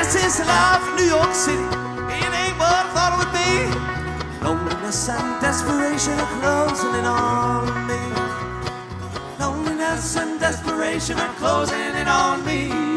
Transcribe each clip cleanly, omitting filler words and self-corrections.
This is the life of New York City. It ain't what I thought it would be. Loneliness and desperation are closing in on me. Loneliness and desperation are closing in on me.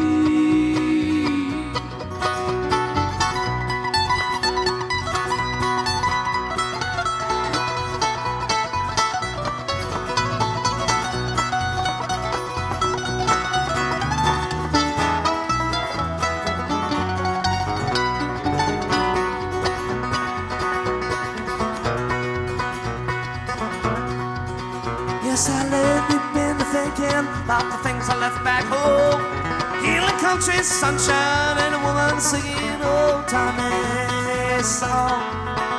Yes, I lay deep in the thinking about the things I left back home. Healing country, sunshine, and a woman singing old-timey song.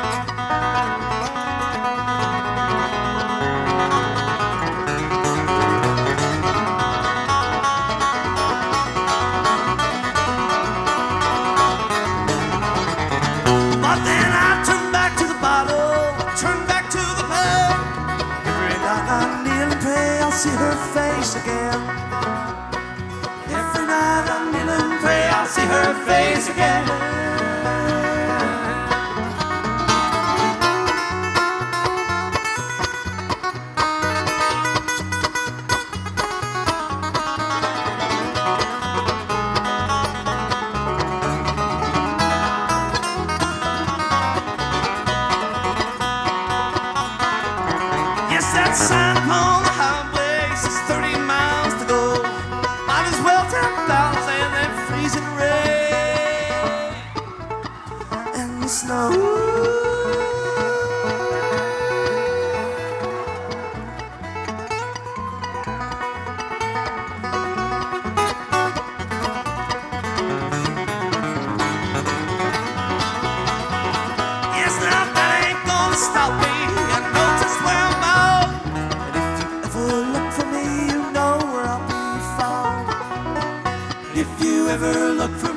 But then I turned back to the bottle, turned back to the pub. Every night I kneel and pray I'll see her face again. Every night I kneel and pray I'll see her face again. Yes, that sign upon the highway says 30 miles to go. Might as well 10,000 in that freezing rain and the snow. Yes, now that ain't gonna stop me. I know just where I'm out. And if you ever look for me, you know where I'll be found. If you ever look for